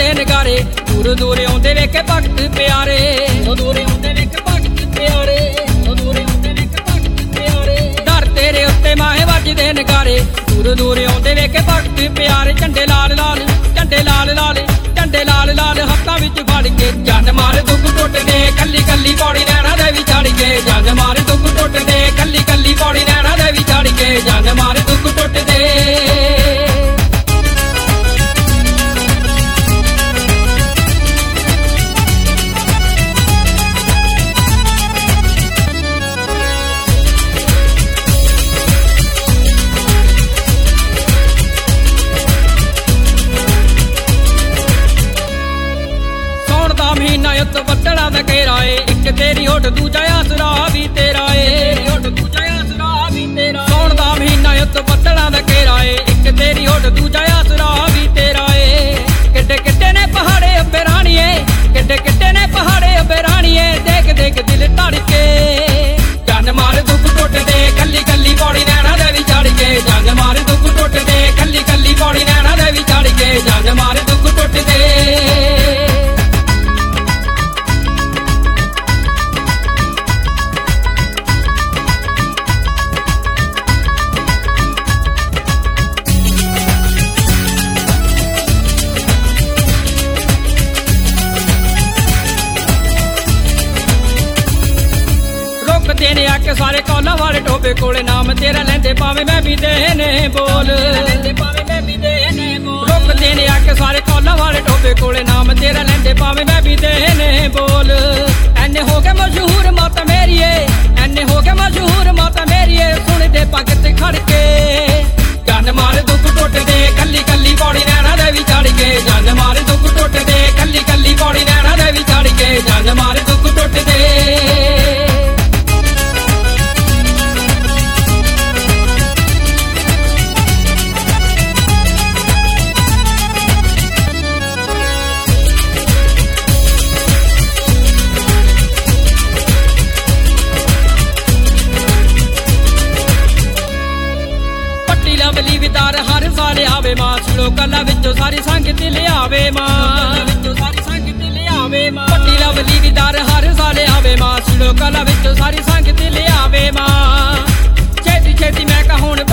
ਵੱਜਦੇ ਨਗਾਰੇ ਦੂਰ ਦੂਰ ਆਉਂਦੇ ਵੇਖੇ ਭਗਤ ਪਿਆਰੇ ਦੂਰ ਆਉਂਦੇ ਵੇਖੇ ਭਗਤ ਪਿਆਰੇ ਦੂਰ ਆਉਂਦੇ ਵੇਖੇ ਭਗਤ ਪਿਆਰੇ ਦਰ ਤੇਰੇ ਉੱਤੇ ਮਾਹੇ ਵੱਜਦੇ ਨਗਾਰੇ ਦੂਰ ਦੂਰ ਆਉਂਦੇ ਵੇਖੇ ਭਗਤ ਪਿਆਰੇ ਝੰਡੇ ਲਾਲ ਲਾਲ ਝੰਡੇ ਲਾਲ ਲਾਲ ਝੰਡੇ ਲਾਲ ਲਾਲ ਹੱਥਾਂ ਵਿੱਚ ਫੜ ਕੇ ਜਨ ਮਾਰ ਦੁੱਖ ਟੁੱਟਦੇ ਕੱਲੀ ਕੱਲੀ ਪੌੜੀ ਨੈਣਾ ਦੇ ਵੀ ਚੜ ਕੇ ਜਨ ਮਾਰ ਦੁੱਖ ਟੁੱਟਦੇ ਕੱਲੀ ਕੱਲੀ ਪੌੜੀ ਨੈਣਾ ਦੇ ਵੀ ਚੜ ਕੇ ਜਨ ਮਾਰ ਦੁੱਖ ਟੁੱਟਦੇ ਮਹੀਨਾ ਉੱਤ ਬੱਦਲਾਂ ਦਾ ਘੇਰਾ ਏ ਇੱਕ ਤੇਰੀ ਹੋਠ ਦੂਜਾ ਆਸਰਾ ਵੀ ਤੇਰਾ ਏ ਹੋਠ ਦੂਜਾ ਆਸਰਾ ਵੀ ਤੇਰਾ ਸੌਣ ਦਾ ਮਹੀਨਾ ਉੱਤ ਬੱਦਲਾਂ ਦਾ ਘੇਰਾ ਏ ਇੱਕ ਤੇਰੀ ਹੋਠ ਦੂਜਾ ਆਸਰਾ ਵੀ ਤੇਰਾ ਏ ਕਿੱਡੇ ਕਿੱਡੇ ਨੇ ਪਹਾੜੇ ਅੱਬੇ ਰਾਣੀਏ ਕਿੱਡੇ ਕਿੱਡੇ ਨੇ ਪਹਾੜੇ ਅੱਬੇ ਰਾਣੀਏ ਦੇਖ ਦੇਖ ਦਿਲ ਧੜਕੇ ਜਨ ਮਾਰ ਦੁੱਖ ਟੁੱਟਦੇ ਕੱਲੀ ਕੱਲੀ ਪੌੜੀ ਨੈਣਾ ਦੇ ਵੀ ਚੜ ਕੇ ਜਨ ਮਾਰ ਦੁੱਖ ਟੁੱਟਦੇ ਕੱਲੀ ਕੱਲੀ ਪੌੜੀ ਨੈਣਾ ਦੇ ਵੀ ਚੜ ਕੇ ਜਨ ਮਾਰ ਦੁੱਖ ਟੁੱਟਦੇ ਦੇਨੇ ਆ ਕੇ ਸਾਰੇ ਕੌਲਾਂ ਵਾਲੇ ਟੋਬੇ ਕੋਲੇ ਨਾਮ ਤੇਰਾ ਲੈਂਦੇ ਪਾਵੇਂ ਮੈਂ ਵੀ ਦੇਨੇ ਬੋਲ ਲੈਂਦੇ ਪਾਵੇਂ ਮੈਂ ਵੀ ਦੇਨੇ ਬੋਲ ਰੁਕ ਦੇਨੇ ਆ ਕੇ ਸਾਰੇ ਕੌਲਾਂ ਵਾਲੇ ਟੋਬੇ ਕੋਲੇ ਨਾਮ ਤੇਰਾ ਲੈਂਦੇ ਪਾਵੇਂ ਮੈਂ ਵੀ ਦੇਨੇ ਬੋਲ ਐਨੇ ਹੋ ਗਏ ਮਸ਼ਹੂਰ ਮਾਤਾ ਮੇਰੀਏ ਐਨੇ ਹੋ ਗਏ ਮਸ਼ਹੂਰ ਮਾਤਾ ਮੇਰੀਏ ਸੁਣਦੇ ਭਗਤ ਖੜ ਕੇ ਜਨ ਮਾਰ ਦੁੱਖ ਟੁੱਟਦੇ ਕੱਲੀ ਕੱਲੀ ਪੌੜੀ ਨੈਣਾ ਦੇ ਵੀ ਚੜ ਕੇ ਜਨ ਮਾਰ ਦੁੱਖ ਟੁੱਟਦੇ ਕੱਲੀ ਕੱਲੀ ਪੌੜੀ ਨੈਣਾ ਦੇ ਵੀ ਚੜ ਕੇ ਜਨ ਮਾਰ ਦੁੱਖ ਟੁੱਟਦੇ ਲਵਲੀ ਵਿਦਾਰ ਹਰ ਸਾਲ ਆਵੇ ਮਾਂ ਲੋਕਾਂ ਵਿੱਚੋਂ ਸਾਰੀ ਸੰਗਤ ਲਿਆਵੇ ਮਾਂ ਵਿੱਚੋਂ ਸਾਰੀ ਸੰਗਤ ਲਿਆਵੇ ਮਾਂ ਪੱਟੀ ਲਵਲੀ ਵਿਦਾਰ ਹਰ ਸਾਲ ਆਵੇ ਮਾਂ ਲੋਕਾਂ ਵਿੱਚੋਂ ਸਾਰੀ ਸੰਗਤ ਲਿਆਵੇ ਮਾਂ ਛੇਤੀ ਛੇਤੀ ਮੈਂ ਕਹਾਂ ਹੁਣ